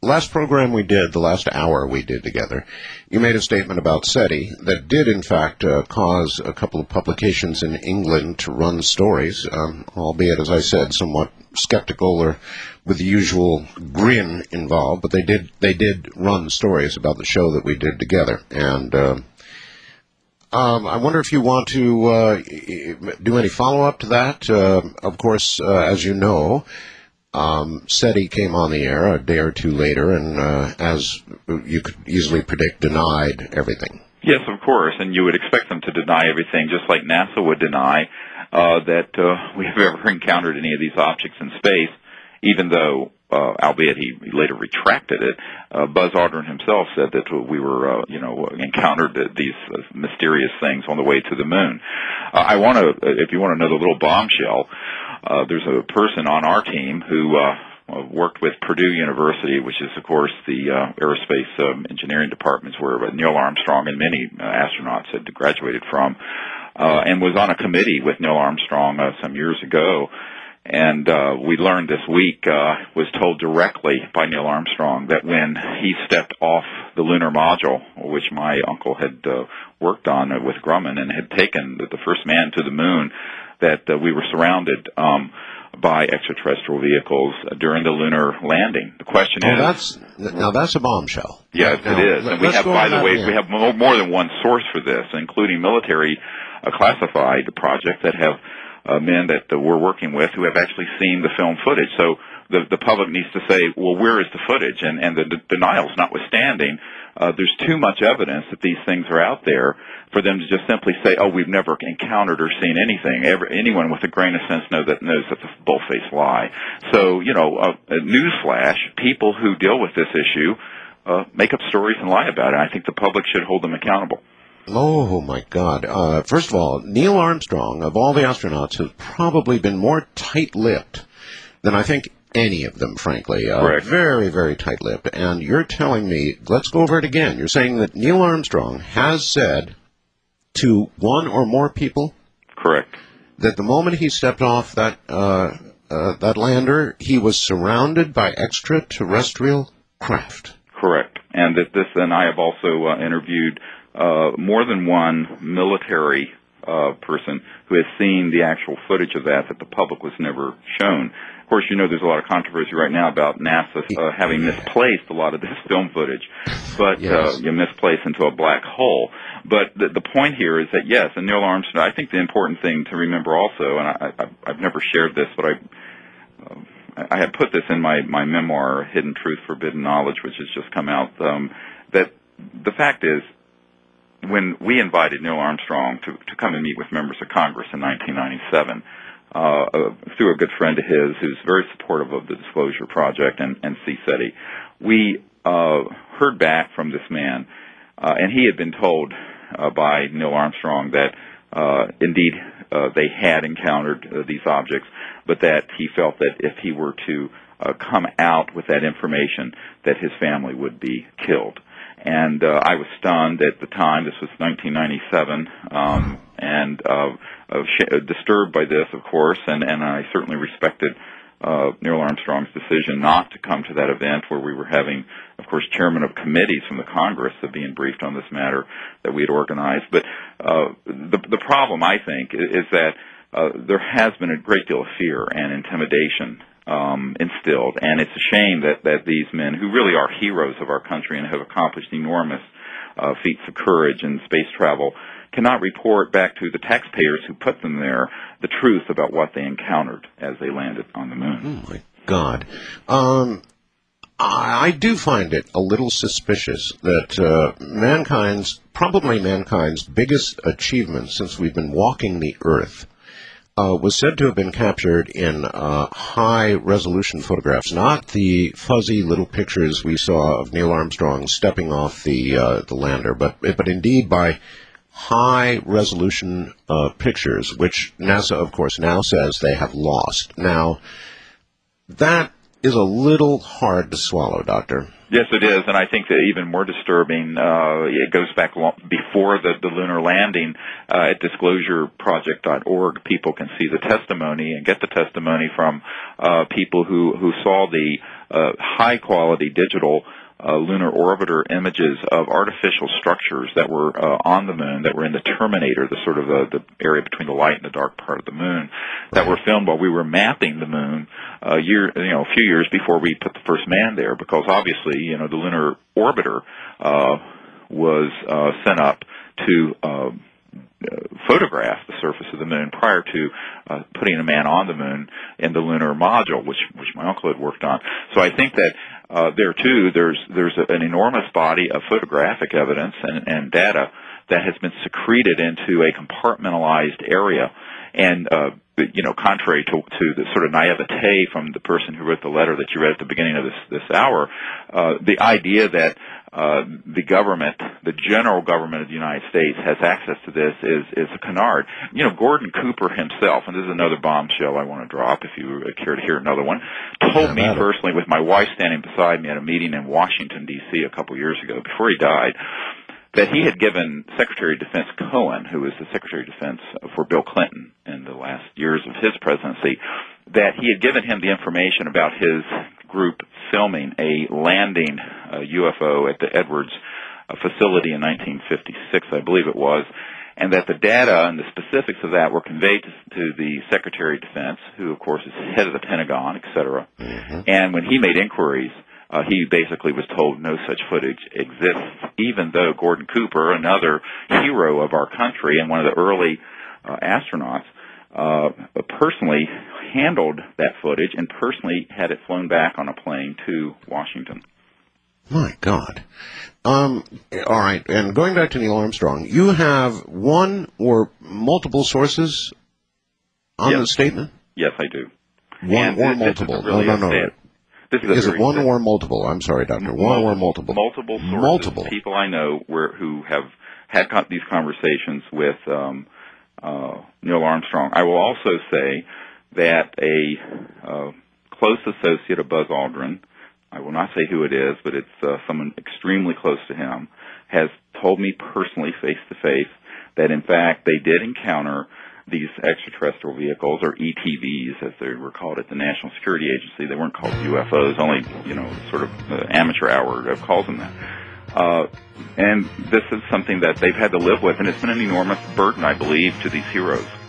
last program we did, the last hour we did together, you made a statement about SETI that did, in fact, cause a couple of publications in England to run stories, albeit, as I said, somewhat skeptical or with the usual grin involved, but they did run stories about the show that we did together. And I wonder if you want to do any follow-up to that. Of course, as you know, SETI came on the air a day or two later and, as you could easily predict, denied everything. Yes, of course, and you would expect them to deny everything, just like NASA would deny that we have ever encountered any of these objects in space, even though, albeit he later retracted it. Buzz Aldrin himself said that we were, encountered these mysterious things on the way to the moon. If you want to know the little bombshell, there's a person on our team who worked with Purdue University, which is, of course, the aerospace engineering departments where Neil Armstrong and many astronauts had graduated from, and was on a committee with Neil Armstrong some years ago. And we learned this week, was told directly by Neil Armstrong that when he stepped off the lunar module, which my uncle had worked on with Grumman and had taken the first man to the moon, that we were surrounded by extraterrestrial vehicles during the lunar landing. The question is... That's a bombshell. Yes, it is. And we have, by the way, we have more than one source for this, including military classified projects that have men that we're working with who have actually seen the film footage. So the public needs to say, well, where is the footage? And the denials notwithstanding, there's too much evidence that these things are out there for them to just simply say, oh, we've never encountered or seen anything. Anyone with a grain of sense knows that's a bull-faced lie. So, a newsflash, people who deal with this issue make up stories and lie about it. I think the public should hold them accountable. Oh, my God. First of all, Neil Armstrong, of all the astronauts, has probably been more tight-lipped than I think any of them, frankly. Correct. Very, very tight-lipped. And you're telling me, let's go over it again. You're saying that Neil Armstrong has said to one or more people... Correct. ...that the moment he stepped off that lander, he was surrounded by extraterrestrial craft. Correct. And that this, and I have also interviewed more than one military person who has seen the actual footage of that the public was never shown. Of course, there's a lot of controversy right now about NASA having misplaced a lot of this film footage, but yes. Misplaced into a black hole. But the point here is that, yes, and Neil Armstrong, I think the important thing to remember also, and I've never shared this, but I had put this in my memoir, Hidden Truth, Forbidden Knowledge, which has just come out, that the fact is, when we invited Neil Armstrong to come and meet with members of Congress in 1997, through a good friend of his who's very supportive of the Disclosure Project and CSETI, we heard back from this man, and he had been told by Neil Armstrong that indeed they had encountered these objects, but that he felt that if he were to come out with that information, that his family would be killed. And I was stunned at the time. This was 1997, and disturbed by this, of course, and I certainly respected Neil Armstrong's decision not to come to that event where we were having, of course, chairmen of committees from the Congress being briefed on this matter that we had organized. But the problem, I think, is that there has been a great deal of fear and intimidation instilled, and it's a shame that these men, who really are heroes of our country and have accomplished enormous feats of courage in space travel, cannot report back to the taxpayers who put them there the truth about what they encountered as they landed on the moon. Oh, my God. I do find it a little suspicious that probably mankind's biggest achievement since we've been walking the Earth was said to have been captured in high-resolution photographs, not the fuzzy little pictures we saw of Neil Armstrong stepping off the lander, but indeed by high-resolution pictures, which NASA, of course, now says they have lost. Now, that is a little hard to swallow, Doctor. Yes, it is, and I think that even more disturbing, it goes back before the lunar landing. At disclosureproject.org, people can see the testimony and get the testimony from people who saw the high-quality digital lunar orbiter images of artificial structures that were on the moon, that were in the terminator, the sort of the area between the light and the dark part of the moon, that were filmed while we were mapping the moon a few years before we put the first man there, because obviously, the lunar orbiter was sent up to photograph the surface of the moon prior to putting a man on the moon in the lunar module, which my uncle had worked on. So I think that there too, there's an enormous body of photographic evidence and data that has been secreted into a compartmentalized area. And contrary to the sort of naivete from the person who wrote the letter that you read at the beginning of this hour, the idea that the government, the general government of the United States, has access to this is a canard. Gordon Cooper himself, and this is another bombshell I want to drop if you care to hear another one, told me personally, with my wife standing beside me at a meeting in Washington, D.C. a couple years ago, before he died, that he had given Secretary of Defense Cohen, who was the Secretary of Defense for Bill Clinton in the last years of his presidency, that he had given him the information about his group filming a landing UFO at the Edwards facility in 1956, I believe it was, and that the data and the specifics of that were conveyed to the Secretary of Defense, who, of course, is head of the Pentagon, et cetera. Mm-hmm. And when he made inquiries, he basically was told no such footage exists, even though Gordon Cooper, another hero of our country and one of the early astronauts, personally handled that footage and personally had it flown back on a plane to Washington. My God. All right, and going back to Neil Armstrong, you have one or multiple sources on the statement? Yes, I do. One or multiple? No. Is it one or multiple? I'm sorry, Doctor. One or multiple? Multiple sources. Multiple. People I know who have had these conversations with Neil Armstrong. I will also say that a close associate of Buzz Aldrin, I will not say who it is, but it's someone extremely close to him, has told me personally, face-to-face, that in fact they did encounter these extraterrestrial vehicles, or ETVs, as they were called at the National Security Agency. They weren't called UFOs, only, sort of amateur hour calls them that. And this is something that they've had to live with, and it's been an enormous burden, I believe, to these heroes.